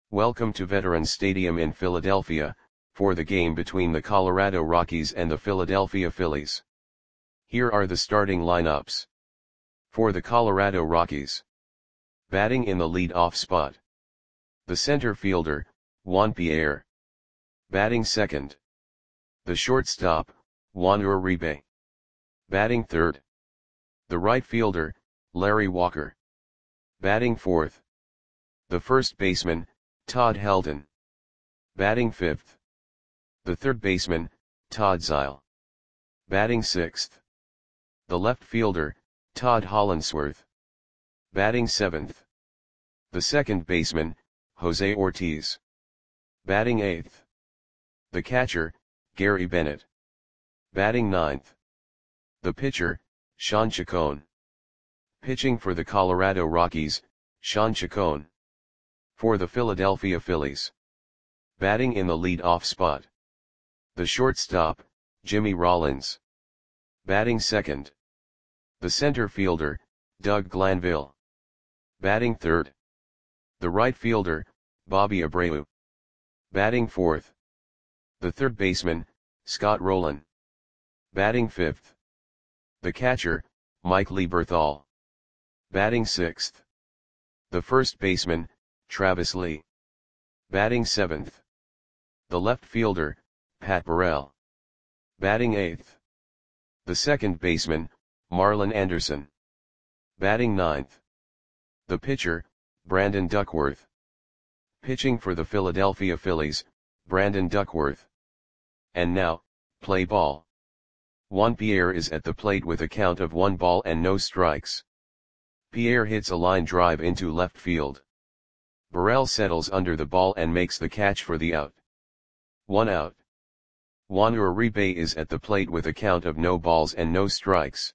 Welcome to Veterans Stadium in Philadelphia, for the game between the Colorado Rockies and the Philadelphia Phillies. Here are the starting lineups. For the Colorado Rockies. Batting in the lead-off spot. The center fielder, Juan Pierre. Batting second. The shortstop, Juan Uribe. Batting third. The right fielder, Larry Walker. Batting fourth. The first baseman, Todd Helton. Batting fifth. The third baseman, Todd Zeile. Batting sixth. The left fielder, Todd Hollandsworth. Batting seventh. The second baseman, Jose Ortiz. Batting eighth. The catcher, Gary Bennett. Batting ninth. The pitcher, Sean Chacon. Pitching for the Colorado Rockies, Sean Chacon. For the Philadelphia Phillies. Batting in the lead-off spot. The shortstop, Jimmy Rollins. Batting second. The center fielder, Doug Glanville. Batting third. The right fielder, Bobby Abreu. Batting fourth. The third baseman, Scott Rolen. Batting fifth. The catcher, Mike Lieberthal. Batting sixth. The first baseman, Travis Lee. Batting seventh. The left fielder, Pat Burrell. Batting eighth. The second baseman, Marlon Anderson. Batting ninth. The pitcher, Brandon Duckworth. Pitching for the Philadelphia Phillies, Brandon Duckworth. And now, play ball. Juan Pierre is at the plate with a count of 1 ball and no strikes. Pierre hits a line drive into left field. Burrell settles under the ball and makes the catch for the out. 1 out. Juan Uribe is at the plate with a count of no balls and no strikes.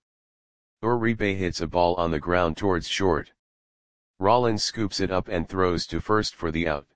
Uribe hits a ball on the ground towards short. Rollins scoops it up and throws to first for the out.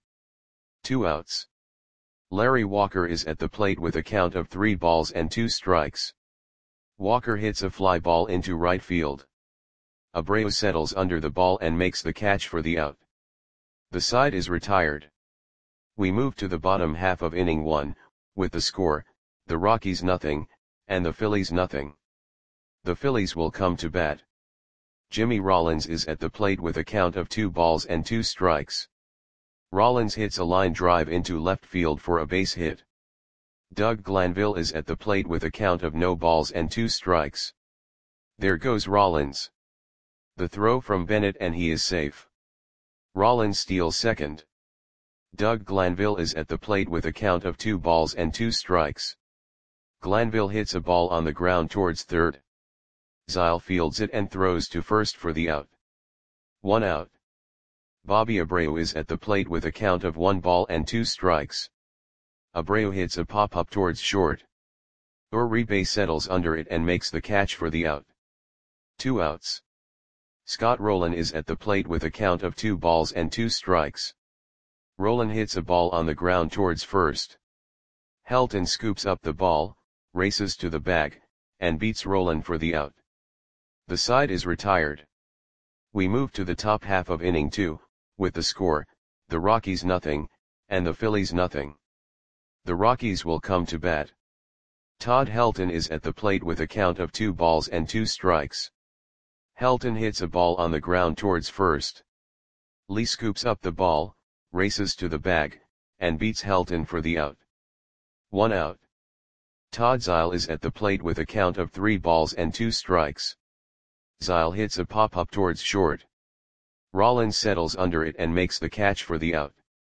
2 outs. Larry Walker is at the plate with a count of 3 balls and 2 strikes. Walker hits a fly ball into right field. Abreu settles under the ball and makes the catch for the out. The side is retired. We move to the bottom half of inning 1, with the score, the Rockies nothing, and the Phillies nothing. The Phillies will come to bat. Jimmy Rollins is at the plate with a count of 2 balls and 2 strikes. Rollins hits a line drive into left field for a base hit. Doug Glanville is at the plate with a count of no balls and 2 strikes. There goes Rollins. The throw from Bennett and he is safe. Rollins steals second. Doug Glanville is at the plate with a count of 2 balls and 2 strikes. Glanville hits a ball on the ground towards third. Zeile fields it and throws to first for the out. 1 out. Bobby Abreu is at the plate with a count of 1 ball and 2 strikes. Abreu hits a pop-up towards short. Uribe settles under it and makes the catch for the out. 2 outs. Scott Rolen is at the plate with a count of 2 balls and 2 strikes. Rolen hits a ball on the ground towards first. Helton scoops up the ball, races to the bag, and beats Rolen for the out. The side is retired. We move to the top half of inning 2, with the score, the Rockies nothing, and the Phillies nothing. The Rockies will come to bat. Todd Helton is at the plate with a count of 2 balls and 2 strikes. Helton hits a ball on the ground towards first. Lee scoops up the ball, races to the bag, and beats Helton for the out. 1 out. Todd Zeile is at the plate with a count of 3 balls and 2 strikes. Zeile hits a pop-up towards short. Rollins settles under it and makes the catch for the out.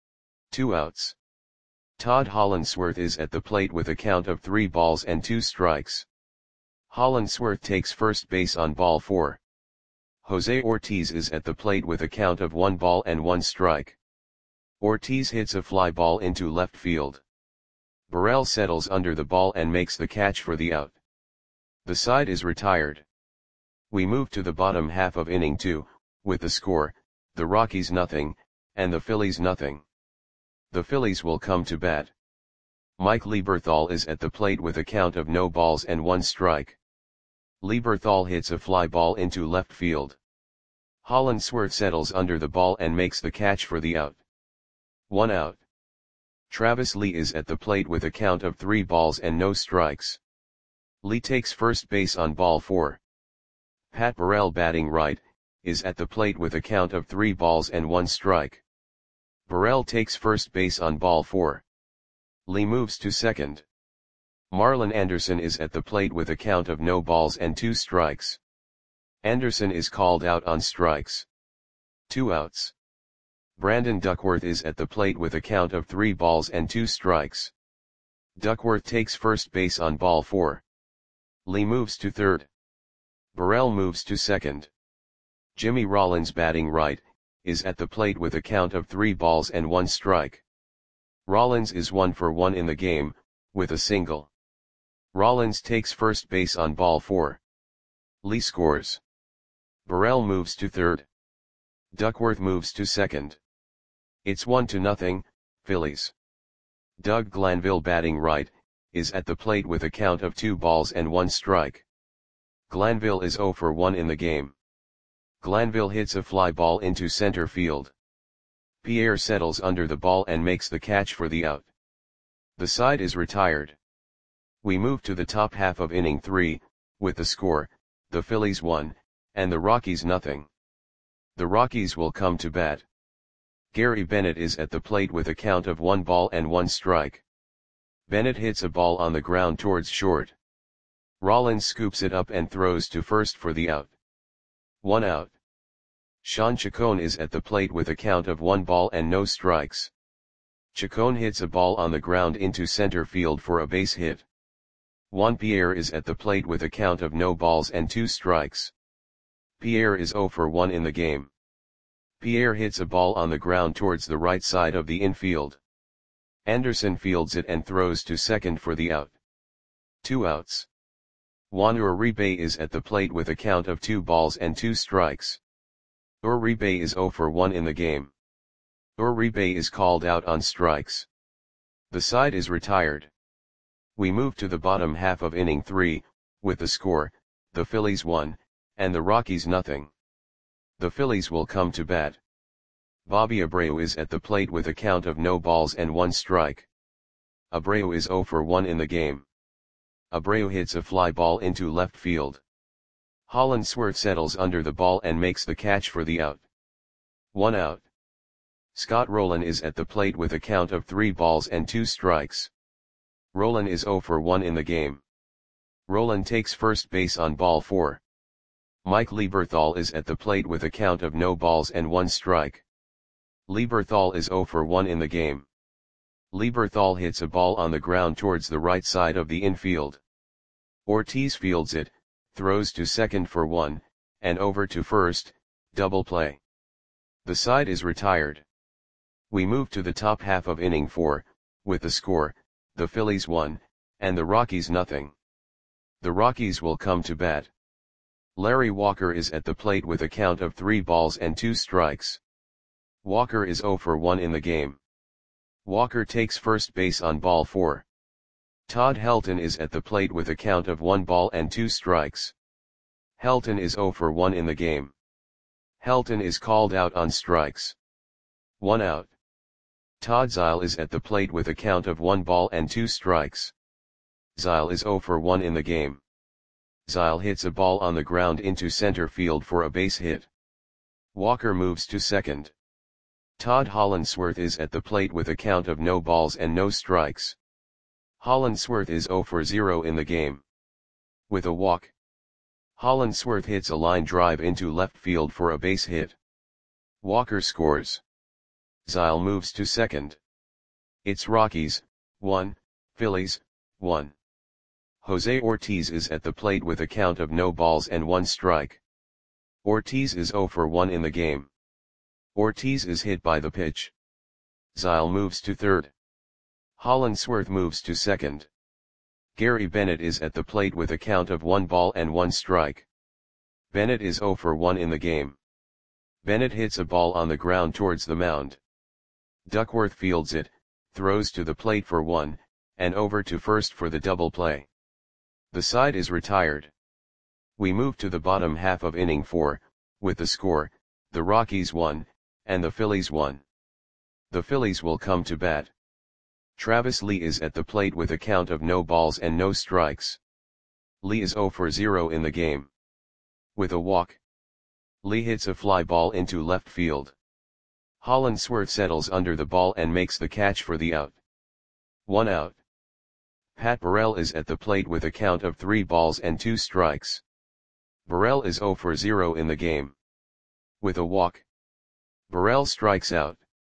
2 outs. Todd Hollandsworth is at the plate with a count of 3 balls and 2 strikes. Hollandsworth takes first base on ball 4. Jose Ortiz is at the plate with a count of 1 ball and 1 strike. Ortiz hits a fly ball into left field. Burrell settles under the ball and makes the catch for the out. The side is retired. We move to the bottom half of inning 2, with the score, the Rockies nothing, and the Phillies nothing. The Phillies will come to bat. Mike Lieberthal is at the plate with a count of no balls and 1 strike. Lieberthal hits a fly ball into left field. Hollandsworth settles under the ball and makes the catch for the out. 1 out. Travis Lee is at the plate with a count of 3 balls and no strikes. Lee takes first base on ball 4. Pat Burrell, batting right, is at the plate with a count of 3 balls and 1 strike. Burrell takes first base on ball 4. Lee moves to second. Marlon Anderson is at the plate with a count of no balls and 2 strikes. Anderson is called out on strikes. 2 outs. Brandon Duckworth is at the plate with a count of 3 balls and 2 strikes. Duckworth takes first base on ball 4. Lee moves to third. Burrell moves to second. Jimmy Rollins, batting right, is at the plate with a count of 3 balls and 1 strike. Rollins is 1 for 1 in the game, with a single. Rollins takes first base on ball 4. Lee scores. Burrell moves to third. Duckworth moves to second. It's 1-0, Phillies. Doug Glanville, batting right, is at the plate with a count of 2 balls and 1 strike. Glanville is 0 for 1 in the game. Glanville hits a fly ball into center field. Pierre settles under the ball and makes the catch for the out. The side is retired. We move to the top half of inning 3, with the score, the Phillies 1, and the Rockies 0. The Rockies will come to bat. Gary Bennett is at the plate with a count of 1 ball and 1 strike. Bennett hits a ball on the ground towards short. Rollins scoops it up and throws to first for the out. 1 out. Sean Chacon is at the plate with a count of 1 ball and no strikes. Chacon hits a ball on the ground into center field for a base hit. Juan Pierre is at the plate with a count of no balls and 2 strikes. Pierre is 0 for 1 in the game. Pierre hits a ball on the ground towards the right side of the infield. Anderson fields it and throws to second for the out. 2 outs. Juan Uribe is at the plate with a count of 2 balls and 2 strikes. Uribe is 0 for 1 in the game. Uribe is called out on strikes. The side is retired. We move to the bottom half of inning 3, with the score, the Phillies 1, and the Rockies 0. The Phillies will come to bat. Bobby Abreu is at the plate with a count of no balls and 1 strike. Abreu is 0 for 1 in the game. Abreu hits a fly ball into left field. Hollandsworth settles under the ball and makes the catch for the out. 1 out. Scott Rowland is at the plate with a count of 3 balls and 2 strikes. Rowland is 0 for 1 in the game. Rowland takes first base on ball 4. Mike Lieberthal is at the plate with a count of no balls and 1 strike. Lieberthal is 0 for 1 in the game. Lieberthal hits a ball on the ground towards the right side of the infield. Ortiz fields it, throws to second for 1, and over to first, double play. The side is retired. We move to the top half of inning 4, with the score, the Phillies 1, and the Rockies 0. The Rockies will come to bat. Larry Walker is at the plate with a count of 3 balls and 2 strikes. Walker is 0 for 1 in the game. Walker takes first base on ball 4. Todd Helton is at the plate with a count of 1 ball and 2 strikes. Helton is 0 for 1 in the game. Helton is called out on strikes. 1 out. Todd Zeile is at the plate with a count of 1 ball and 2 strikes. Zeile is 0 for 1 in the game. Zeile hits a ball on the ground into center field for a base hit. Walker moves to second. Todd Hollandsworth is at the plate with a count of no balls and no strikes. Hollandsworth is 0 for 0 in the game. With a walk, Hollandsworth hits a line drive into left field for a base hit. Walker scores. Zeile moves to second. It's Rockies 1, Phillies 1. Jose Ortiz is at the plate with a count of no balls and 1 strike. Ortiz is 0 for 1 in the game. Ortiz is hit by the pitch. Zeile moves to third. Hollandsworth moves to second. Gary Bennett is at the plate with a count of 1 ball and 1 strike. Bennett is 0 for 1 in the game. Bennett hits a ball on the ground towards the mound. Duckworth fields it, throws to the plate for 1, and over to first for the double play. The side is retired. We move to the bottom half of inning 4, with the score, the Rockies 1, and the Phillies 1. The Phillies will come to bat. Travis Lee is at the plate with a count of no balls and no strikes. Lee is 0 for 0 in the game. With a walk, Lee hits a fly ball into left field. Hollandsworth settles under the ball and makes the catch for the out. 1 out. Pat Burrell is at the plate with a count of 3 balls and 2 strikes. Burrell is 0 for 0 in the game. With a walk, Burrell strikes out.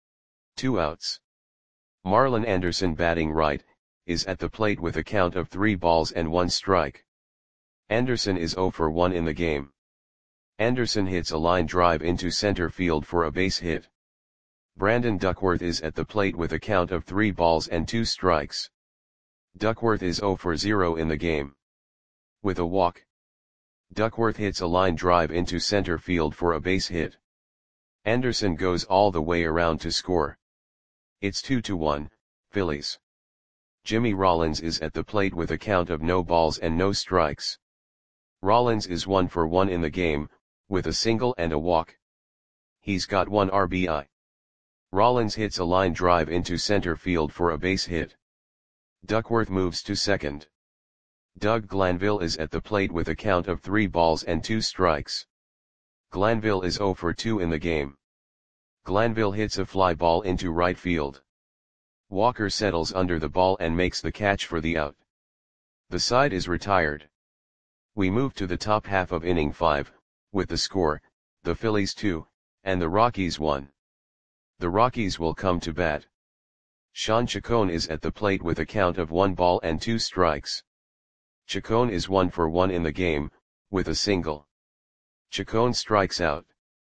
2 outs. Marlon Anderson, batting right, is at the plate with a count of 3 balls and 1 strike. Anderson is 0 for 1 in the game. Anderson hits a line drive into center field for a base hit. Brandon Duckworth is at the plate with a count of 3 balls and 2 strikes. Duckworth is 0 for 0 in the game. With a walk, Duckworth hits a line drive into center field for a base hit. Anderson goes all the way around to score. It's 2-1, Phillies. Jimmy Rollins is at the plate with a count of no balls and no strikes. Rollins is 1 for 1 in the game, with a single and a walk. He's got 1 RBI. Rollins hits a line drive into center field for a base hit. Duckworth moves to second. Doug Glanville is at the plate with a count of 3 balls and 2 strikes. Glanville is 0 for 2 in the game. Glanville hits a fly ball into right field. Walker settles under the ball and makes the catch for the out. The side is retired. We move to the top half of inning 5, with the score, the Phillies 2, and the Rockies 1. The Rockies will come to bat. Sean Chacon is at the plate with a count of 1 ball and 2 strikes. Chacon is 1 for 1 in the game, with a single. Chacon strikes out.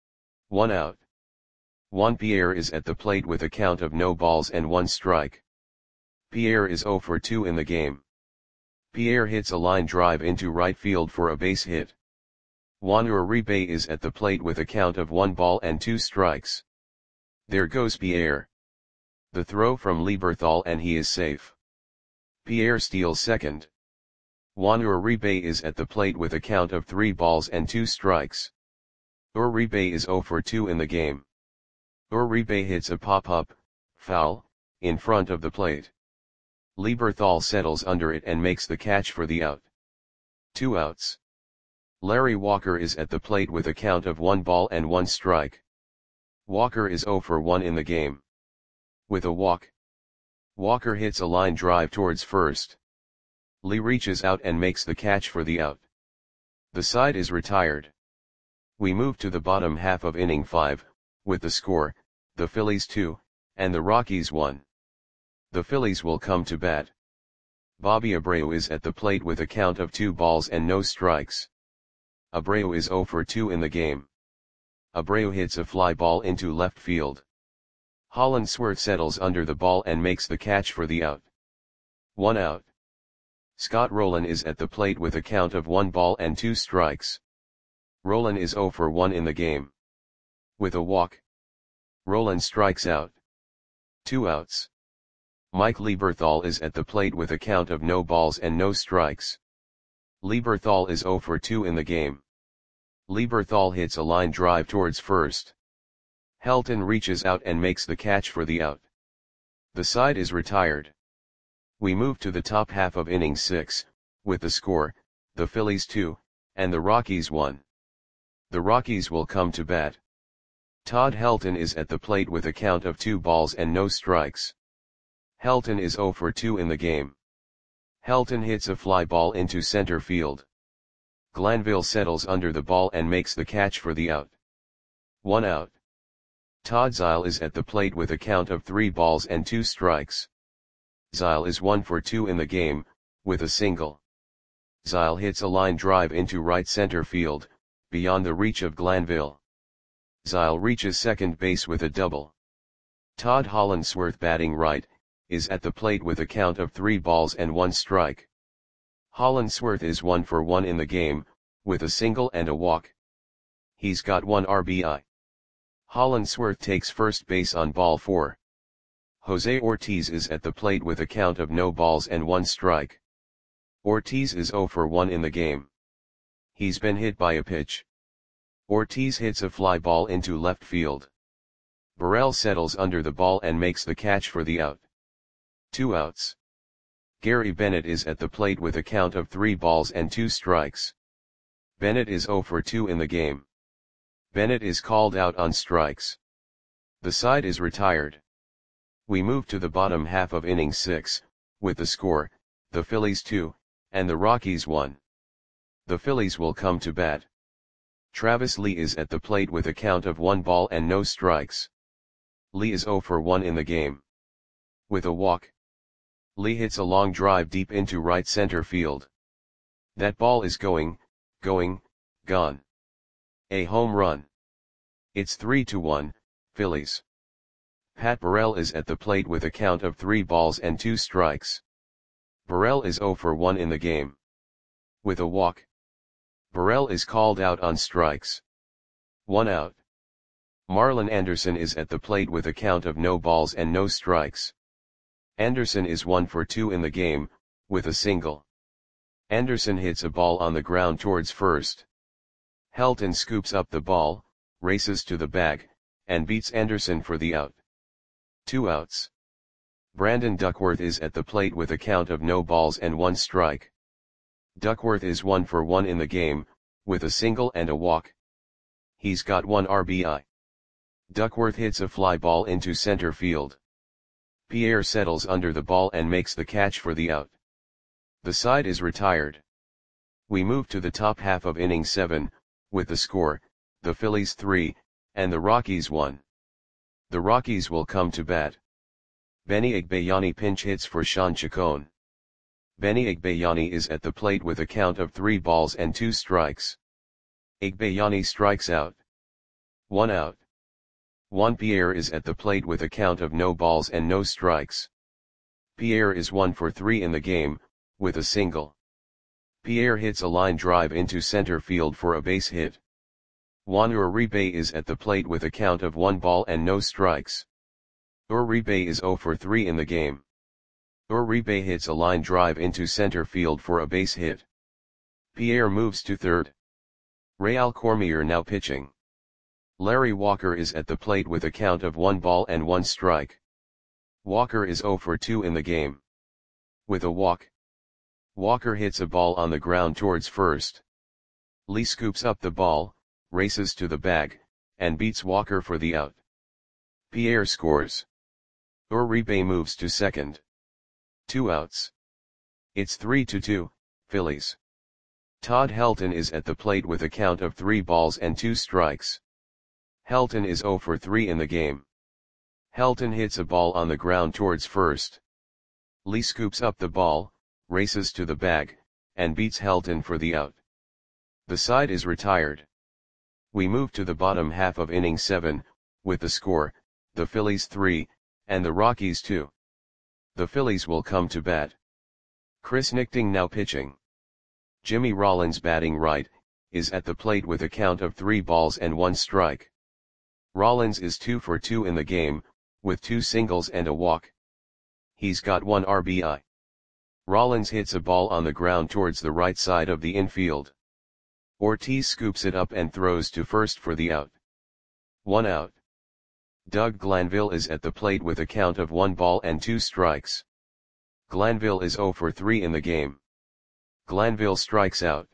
1 out. Juan Pierre is at the plate with a count of no balls and 1 strike. Pierre is 0 for 2 in the game. Pierre hits a line drive into right field for a base hit. Juan Uribe is at the plate with a count of 1 ball and 2 strikes. There goes Pierre. The throw from Lieberthal and he is safe. Pierre steals second. Juan Uribe is at the plate with a count of 3 balls and 2 strikes. Uribe is 0 for 2 in the game. Uribe hits a pop-up, foul, in front of the plate. Lieberthal settles under it and makes the catch for the out. 2 outs. Larry Walker is at the plate with a count of 1 ball and 1 strike. Walker is 0 for 1 in the game. With a walk, Walker hits a line drive towards first. Lee reaches out and makes the catch for the out. The side is retired. We move to the bottom half of inning 5, with the score, the Phillies 2, and the Rockies 1. The Phillies will come to bat. Bobby Abreu is at the plate with a count of 2 balls and no strikes. Abreu is 0 for 2 in the game. Abreu hits a fly ball into left field. Hollandsworth settles under the ball and makes the catch for the out. 1 out. Scott Rowland is at the plate with a count of 1 ball and 2 strikes. Rowland is 0 for 1 in the game. With a walk, Rowland strikes out. 2 outs. Mike Lieberthal is at the plate with a count of no balls and no strikes. Lieberthal is 0 for 2 in the game. Lieberthal hits a line drive towards first. Helton reaches out and makes the catch for the out. The side is retired. We move to the top half of inning 6, with the score, the Phillies 2, and the Rockies 1. The Rockies will come to bat. Todd Helton is at the plate with a count of 2 balls and no strikes. Helton is 0 for 2 in the game. Helton hits a fly ball into center field. Glanville settles under the ball and makes the catch for the out. 1 out. Todd Zeile is at the plate with a count of 3 balls and 2 strikes. Zeile is 1 for 2 in the game, with a single. Zeile hits a line drive into right center field, beyond the reach of Glanville. Zeile reaches second base with a double. Todd Hollandsworth, batting right, is at the plate with a count of 3 balls and 1 strike. Hollandsworth is 1 for 1 in the game, with a single and a walk. He's got 1 RBI. Hollandsworth takes first base on ball 4. Jose Ortiz is at the plate with a count of no balls and 1 strike. Ortiz is 0 for 1 in the game. He's been hit by a pitch. Ortiz hits a fly ball into left field. Burrell settles under the ball and makes the catch for the out. 2 outs. Gary Bennett is at the plate with a count of 3 balls and 2 strikes. Bennett is 0 for 2 in the game. Bennett is called out on strikes. The side is retired. We move to the bottom half of inning 6, with the score, the Phillies 2, and the Rockies 1. The Phillies will come to bat. Travis Lee is at the plate with a count of 1 ball and no strikes. Lee is 0 for 1 in the game. With a walk, Lee hits a long drive deep into right center field. That ball is gone. A home run. It's 3-1, Phillies. Pat Burrell is at the plate with a count of 3 balls and 2 strikes. Burrell is 0 for 1 in the game. With a walk, Burrell is called out on strikes. 1 out. Marlon Anderson is at the plate with a count of no balls and no strikes. Anderson is 1 for 2 in the game, with a single. Anderson hits a ball on the ground towards first. Helton scoops up the ball, races to the bag, and beats Anderson for the out. 2 outs. Brandon Duckworth is at the plate with a count of no balls and 1 strike. Duckworth is 1 for 1 in the game, with a single and a walk. He's got 1 RBI. Duckworth hits a fly ball into center field. Pierre settles under the ball and makes the catch for the out. The side is retired. We move to the top half of inning 7, with the score, the Phillies 3, and the Rockies 1. The Rockies will come to bat. Benny Agbayani pinch hits for Sean Chacon. Benny Agbayani is at the plate with a count of 3 balls and 2 strikes. Agbayani strikes out. 1 out. Juan Pierre is at the plate with a count of no balls and no strikes. Pierre is 1 for 3 in the game, with a single. Pierre hits a line drive into center field for a base hit. Juan Uribe is at the plate with a count of 1 ball and no strikes. Uribe is 0 for 3 in the game. Uribe hits a line drive into center field for a base hit. Pierre moves to third. Real Cormier now pitching. Larry Walker is at the plate with a count of 1 ball and 1 strike. Walker is 0 for 2 in the game. With a walk, Walker hits a ball on the ground towards first. Lee scoops up the ball, races to the bag, and beats Walker for the out. Pierre scores. Uribe moves to second. 2 outs. It's 3-2, Phillies. Todd Helton is at the plate with a count of 3 balls and 2 strikes. Helton is 0 for 3 in the game. Helton hits a ball on the ground towards first. Lee scoops up the ball, races to the bag, and beats Helton for the out. The side is retired. We move to the bottom half of inning 7, with the score, the Phillies 3, and the Rockies 2. The Phillies will come to bat. Chris Nichting now pitching. Jimmy Rollins batting right, is at the plate with a count of 3 balls and 1 strike. Rollins is 2 for 2 in the game, with 2 singles and a walk. He's got 1 RBI. Rollins hits a ball on the ground towards the right side of the infield. Ortiz scoops it up and throws to first for the out. 1 out. Doug Glanville is at the plate with a count of 1 ball and 2 strikes. Glanville is 0 for 3 in the game. Glanville strikes out.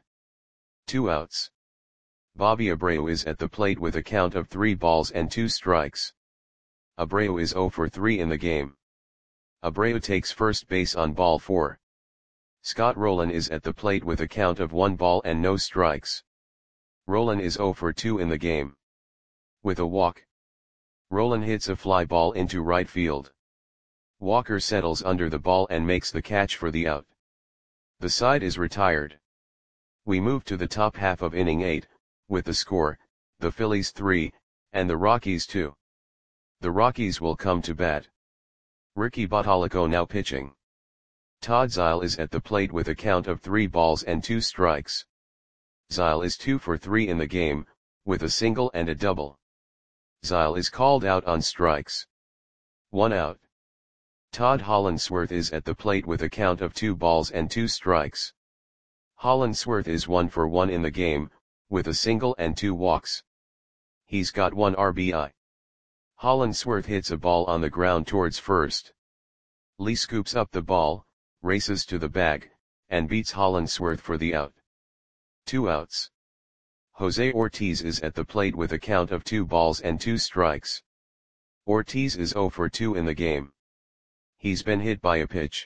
2 outs. Bobby Abreu is at the plate with a count of 3 balls and 2 strikes. Abreu is 0 for 3 in the game. Abreu takes first base on ball 4. Scott Rowland is at the plate with a count of 1 ball and no strikes. Rowland is 0 for 2 in the game. With a walk, Rowland hits a fly ball into right field. Walker settles under the ball and makes the catch for the out. The side is retired. We move to the top half of inning 8, with the score, the Phillies 3, and the Rockies 2. The Rockies will come to bat. Ricky Bottalico now pitching. Todd Zeile is at the plate with a count of 3 balls and 2 strikes. Zeile is 2 for 3 in the game, with a single and a double. Zeile is called out on strikes. 1 out. Todd Hollandsworth is at the plate with a count of 2 balls and 2 strikes. Hollandsworth is 1 for 1 in the game, with a single and 2 walks. He's got 1 RBI. Hollandsworth hits a ball on the ground towards first. Lee scoops up the ball, races to the bag, and beats Hollandsworth for the out. 2 outs. Jose Ortiz is at the plate with a count of 2 balls and 2 strikes. Ortiz is 0 for 2 in the game. He's been hit by a pitch.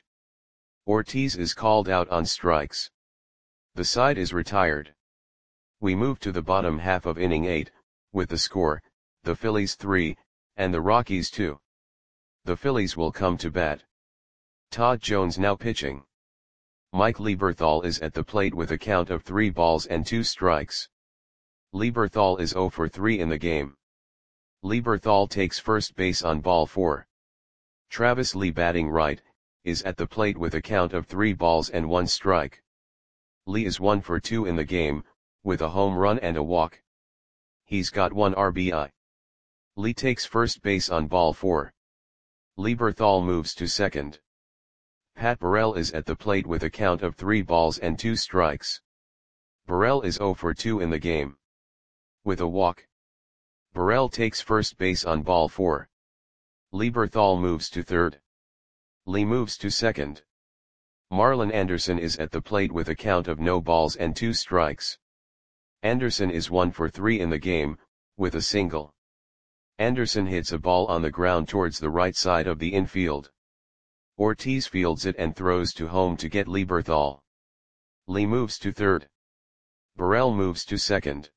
Ortiz is called out on strikes. The side is retired. We move to the bottom half of inning 8, with the score, the Phillies 3, and the Rockies 2. The Phillies will come to bat. Todd Jones now pitching. Mike Lieberthal is at the plate with a count of 3 balls and 2 strikes. Lieberthal is 0 for 3 in the game. Lieberthal takes first base on ball 4. Travis Lee batting right, is at the plate with a count of 3 balls and 1 strike. Lee is 1 for 2 in the game, with a home run and a walk. He's got 1 RBI. Lee takes first base on ball 4. Lieberthal moves to second. Pat Burrell is at the plate with a count of 3 balls and 2 strikes. Burrell is 0 for 2 in the game. With a walk. Burrell takes first base on ball 4. Lieberthal moves to third. Lee moves to second. Marlon Anderson is at the plate with a count of no balls and 2 strikes. Anderson is 1 for 3 in the game, with a single. Anderson hits a ball on the ground towards the right side of the infield. Ortiz fields it and throws to home to get Lieberthal. Lee moves to third. Burrell moves to second.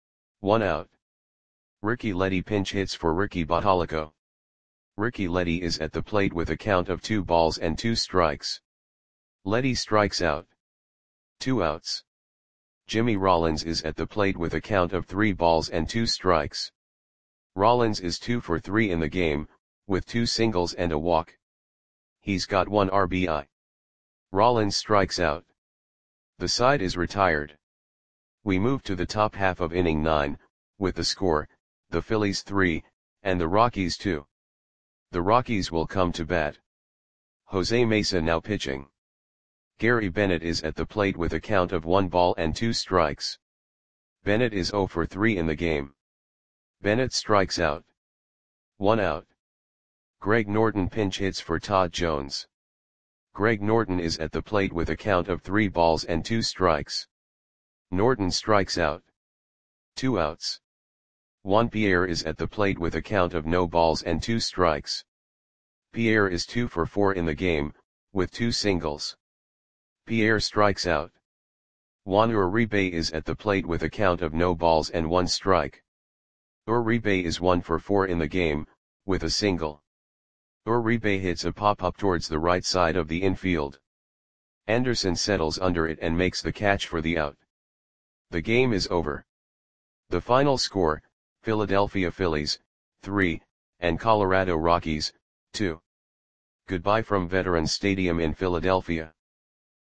1 out. Ricky Leddy pinch hits for Ricky Bottalico. Ricky Leddy is at the plate with a count of 2 balls and 2 strikes. Leddy strikes out. 2 outs. Jimmy Rollins is at the plate with a count of 3 balls and 2 strikes. Rollins is 2 for 3 in the game, with 2 singles and a walk. He's got 1 RBI. Rollins strikes out. The side is retired. We move to the top half of inning 9, with the score, the Phillies 3, and the Rockies 2. The Rockies will come to bat. Jose Mesa now pitching. Gary Bennett is at the plate with a count of 1 ball and 2 strikes. Bennett is 0 for 3 in the game. Bennett strikes out. 1 out. Greg Norton pinch hits for Todd Jones. Greg Norton is at the plate with a count of 3 balls and 2 strikes. Norton strikes out. 2 outs. Juan Pierre is at the plate with a count of no balls and 2 strikes. Pierre is 2 for 4 in the game, with 2 singles. Pierre strikes out. Juan Uribe is at the plate with a count of no balls and 1 strike. Uribe is 1 for 4 in the game, with a single. Uribe hits a pop-up towards the right side of the infield. Anderson settles under it and makes the catch for the out. The game is over. The final score, Philadelphia Phillies, 3, and Colorado Rockies, 2. Goodbye from Veterans Stadium in Philadelphia.